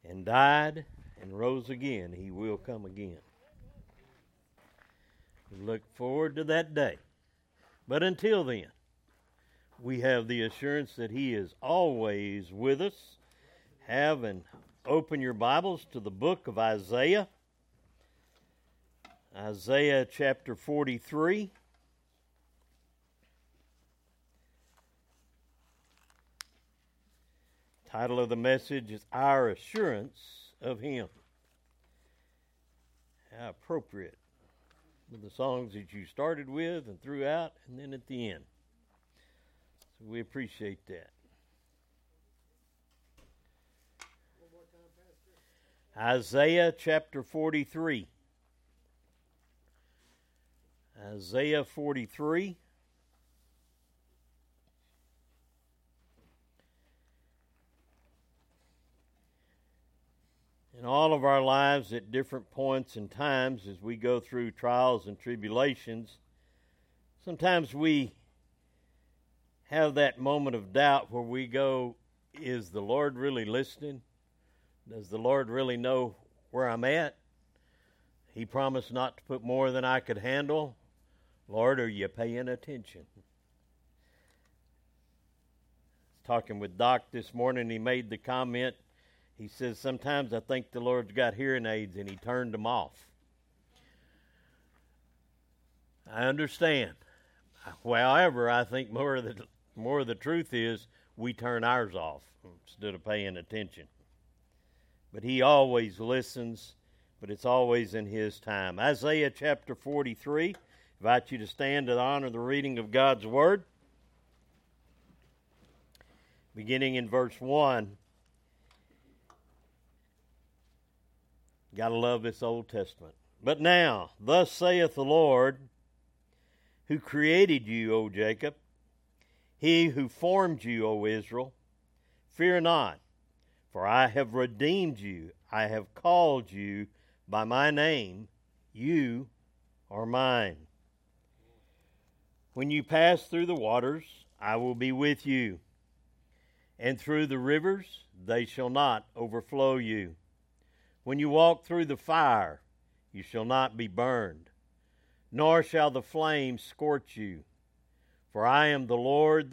and died and rose again, he will come again. We look forward to that day. But until then, we have the assurance that he is always with us. Have and open your Bibles to the book of Isaiah. Isaiah chapter 43. Title of the message is Our Assurance of Him. How appropriate with the songs that you started with and throughout and then at the end. So we appreciate that. Isaiah chapter 43. Isaiah 43. In all of our lives at different points and times as we go through trials and tribulations, sometimes we have that moment of doubt where we go, is the Lord really listening? Does the Lord really know where I'm at? He promised not to put more than I could handle. Lord, are you paying attention? I was talking with Doc this morning. He made the comment. He says, sometimes I think the Lord's got hearing aids and he turned them off. I understand. However, I think more of the truth is we turn ours off instead of paying attention. But he always listens, but it's always in his time. Isaiah chapter 43. I invite you to stand to honor the reading of God's Word. Beginning in verse 1. Gotta love this Old Testament. But now, thus saith the Lord, who created you, O Jacob, he who formed you, O Israel, fear not, for I have redeemed you. I have called you by my name. You are mine. When you pass through the waters, I will be with you, and through the rivers, they shall not overflow you. When you walk through the fire, you shall not be burned, nor shall the flames scorch you. For I am the Lord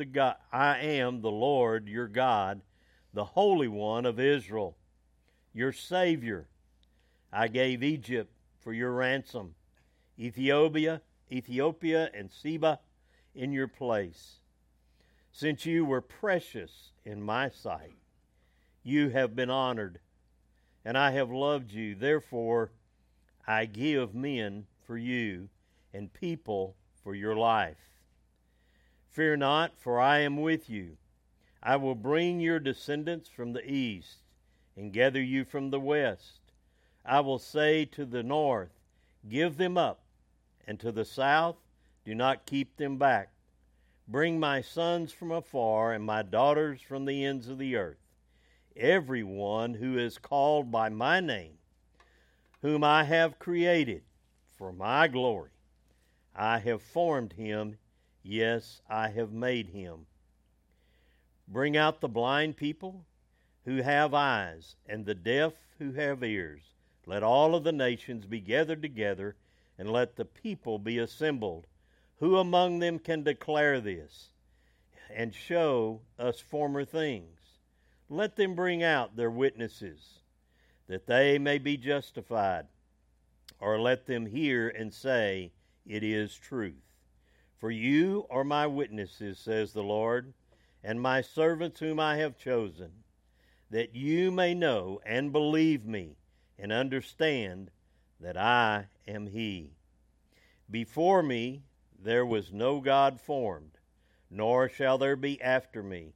your God, the Holy One of Israel, your Savior. I gave Egypt for your ransom, Ethiopia and Seba in your place. Since you were precious in my sight, you have been honored, and I have loved you. Therefore, I give men for you and people for your life. Fear not, for I am with you. I will bring your descendants from the east and gather you from the west. I will say to the north, give them up, and to the south, do not keep them back. Bring my sons from afar and my daughters from the ends of the earth. Everyone who is called by my name, whom I have created for my glory, I have formed him. Yes, I have made him. Bring out the blind people who have eyes, and the deaf who have ears. Let all of the nations be gathered together, and let the people be assembled. Who among them can declare this, and show us former things? Let them bring out their witnesses, that they may be justified. Or let them hear and say, it is truth. For you are my witnesses, says the Lord, and my servants whom I have chosen, that you may know and believe me, and understand that I am He. Before me there was no God formed, nor shall there be after me.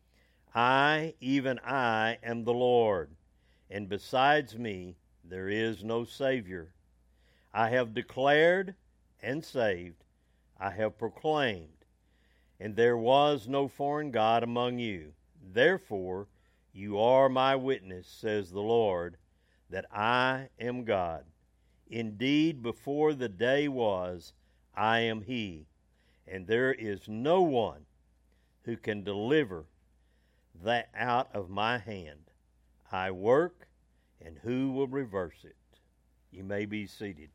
I, even I, am the Lord, and besides me there is no Savior. I have declared and saved, I have proclaimed, and there was no foreign God among you. Therefore you are my witness, says the Lord, that I am God. Indeed, before the day was, I am He, and there is no one who can deliver that out of my hand. I work, and who will reverse it? You may be seated.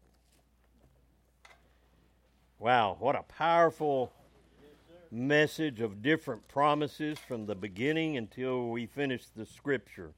Wow, what a powerful message of different promises from the beginning until we finish the Scripture.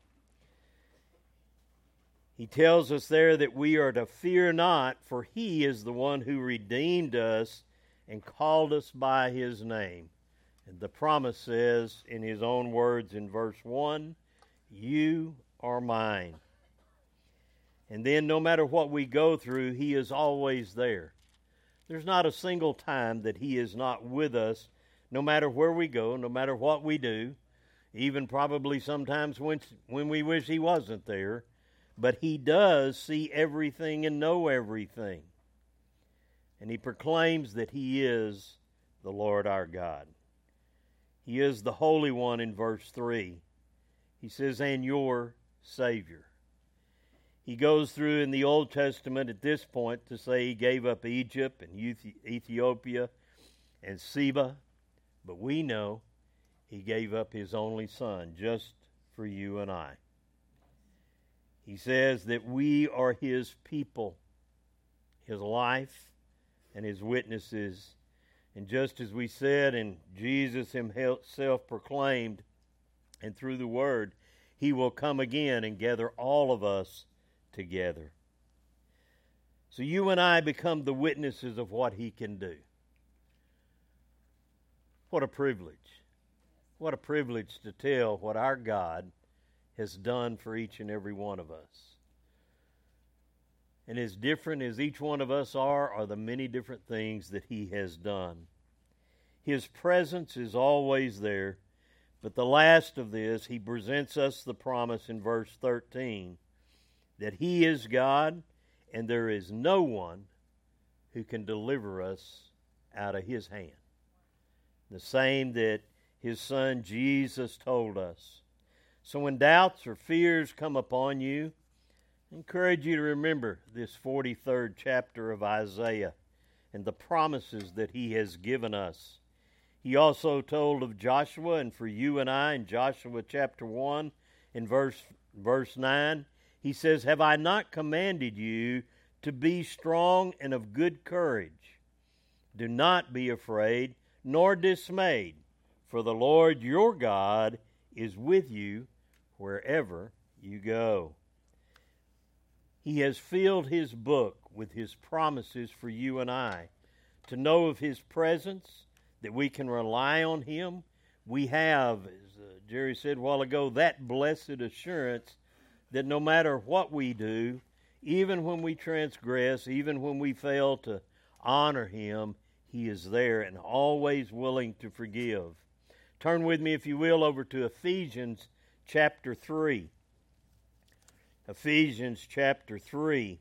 He tells us there that we are to fear not, for He is the one who redeemed us and called us by His name. And the promise says in His own words in verse 1, "You are mine." And then no matter what we go through, He is always there. There's not a single time that He is not with us, no matter where we go, no matter what we do, even probably sometimes when we wish He wasn't there. But He does see everything and know everything. And He proclaims that He is the Lord our God. He is the Holy One in verse 3. He says, "and your Savior." He goes through in the Old Testament at this point to say He gave up Egypt and Ethiopia and Seba. But we know He gave up His only Son just for you and I. He says that we are His people, His life, and His witnesses. And just as we said, and Jesus Himself proclaimed, and through the Word, He will come again and gather all of us together. So you and I become the witnesses of what He can do. What a privilege. What a privilege to tell what our God has done for each and every one of us. And as different as each one of us are the many different things that He has done. His presence is always there, but the last of this, He presents us the promise in verse 13 that He is God and there is no one who can deliver us out of His hand. The same that His Son Jesus told us. So when doubts or fears come upon you, I encourage you to remember this 43rd chapter of Isaiah and the promises that He has given us. He also told of Joshua, and for you and I in Joshua chapter 1 in verse 9, He says, "Have I not commanded you to be strong and of good courage? Do not be afraid nor dismayed, for the Lord your God is with you wherever you go." He has filled His book with His promises for you and I to know of His presence, that we can rely on Him. We have, as Jerry said a while ago, that blessed assurance that no matter what we do, even when we transgress, even when we fail to honor Him, He is there and always willing to forgive. Turn with me, if you will, over to Ephesians chapter 3. Ephesians chapter 3.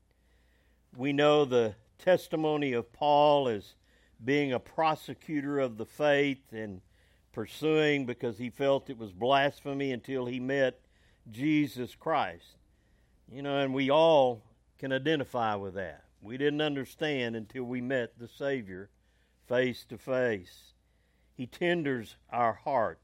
We know the testimony of Paul as being a prosecutor of the faith and pursuing because he felt it was blasphemy until he met Jesus Christ. And we all can identify with that. We didn't understand until we met the Savior face to face. He tenders our heart.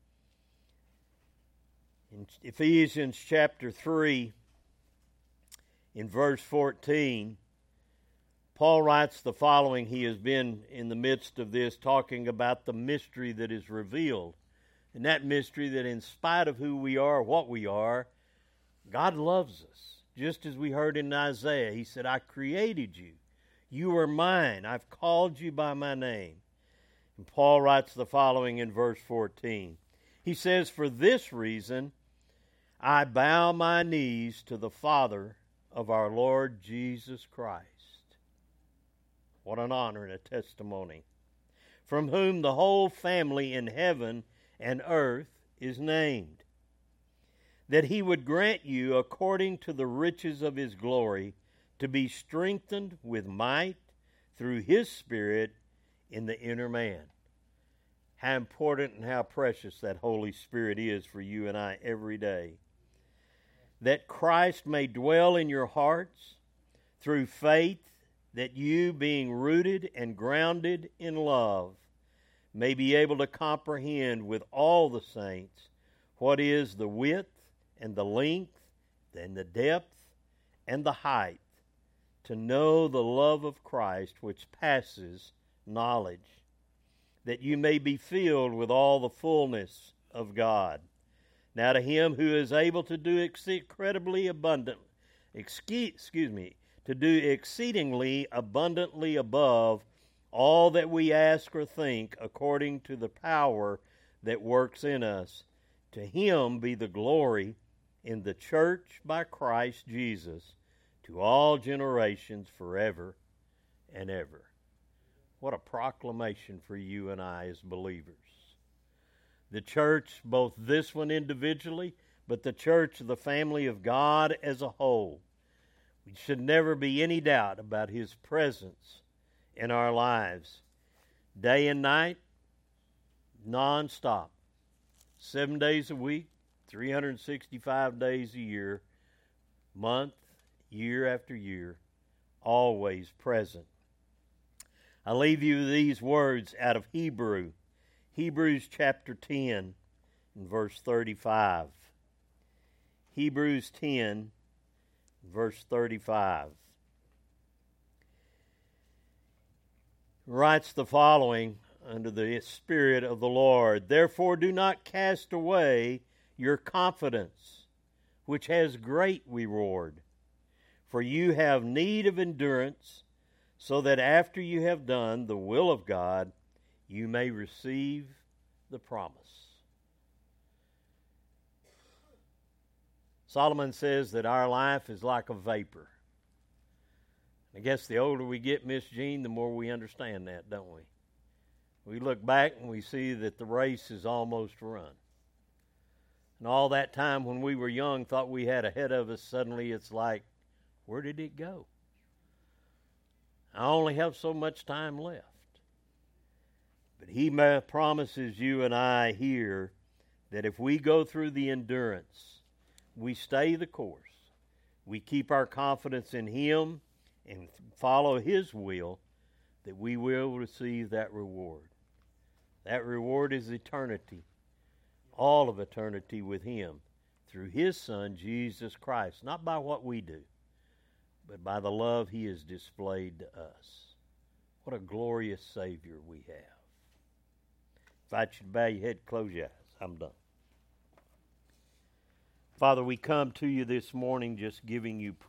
In Ephesians chapter 3, in verse 14, Paul writes the following. He has been in the midst of this talking about the mystery that is revealed. And that mystery that in spite of who we are, what we are, God loves us. Just as we heard in Isaiah, He said, "I created you. You are mine. I've called you by my name." And Paul writes the following in verse 14. He says, "For this reason I bow my knees to the Father of our Lord Jesus Christ." What an honor and a testimony. "From whom the whole family in heaven and earth is named, that He would grant you, according to the riches of His glory, to be strengthened with might through His Spirit in the inner man." How important and how precious that Holy Spirit is for you and I every day. "That Christ may dwell in your hearts through faith, that you, being rooted and grounded in love, may be able to comprehend with all the saints what is the width and the length and the depth and the height, to know the love of Christ which passes knowledge, that you may be filled with all the fullness of God. Now to him who is able to do exceedingly abundantly above all that we ask or think, according to the power that works in us, to him be the glory in the church by Christ Jesus, to all generations forever and ever. What a proclamation for you and I as believers. The church, both this one individually, but the church, the family of God as a whole. We should never be any doubt about his presence in our lives. Day and night, non-stop. 7 days a week, 365 days a year, month, year after year, always present. I leave you these words out of Hebrews chapter 10 and verse 35. Hebrews 10, verse 35. Writes the following under the Spirit of the Lord: Therefore do not cast away your confidence, which has great reward. For you have need of endurance, so that after you have done the will of God, you may receive the promise. Solomon says that our life is like a vapor. I guess the older we get, Miss Jean, the more we understand that, don't we? We look back and we see that the race is almost run. And all that time when we were young, thought we had ahead of us, suddenly it's like, where did it go? I only have so much time left. But he promises you and I here that if we go through the endurance, we stay the course, we keep our confidence in him and follow his will, that we will receive that reward. That reward is eternity, all of eternity with him, through his Son, Jesus Christ, not by what we do, but by the love he has displayed to us. What a glorious Savior we have. If I should bow your head, close your eyes. I'm done. Father, we come to you this morning just giving you